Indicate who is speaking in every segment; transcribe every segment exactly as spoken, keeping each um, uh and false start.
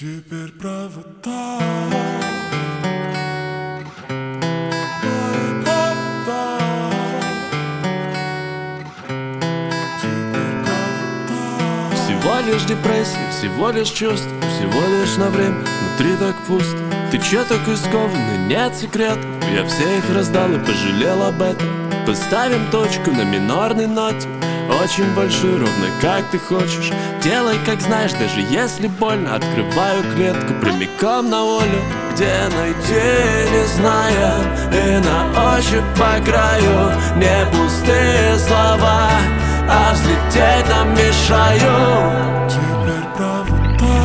Speaker 1: Теперь правота.
Speaker 2: Всего лишь депрессия, всего лишь чувств, всего лишь на время, внутри так пусто. Ты чё такой скованный, нет секретов. Я все их раздал и пожалел об этом. Поставим точку на минорной ноте, очень большой, ровно как ты хочешь. Делай как знаешь, даже если больно. Открываю клетку прямиком на волю, где найти не зная, и на ощупь по краю не пустые слова, а взлететь нам мешают.
Speaker 1: Теперь правота.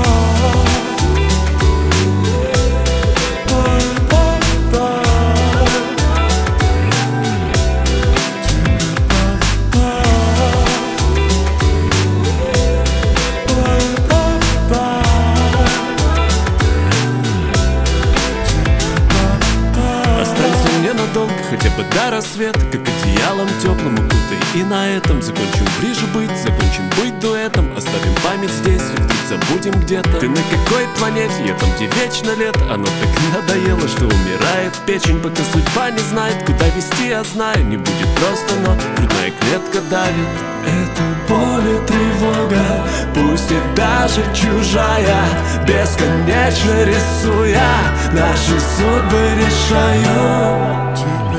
Speaker 2: Ненадолго, хотя бы до рассвета, как одеялом теплым укутай. И на этом закончим ближе быть, закончим быть дуэтом. Оставим память здесь, и вдруг забудем где-то. Ты на какой планете? Я там, где вечно лето. Оно так надоело, что умирает печень, пока судьба не знает, куда вести, я знаю. Не будет просто, но грудная клетка давит.
Speaker 1: Это боль и тревога,
Speaker 2: Пусть и даже чужая, бесконечно рисуя, наши судьбы решаю.
Speaker 1: теперь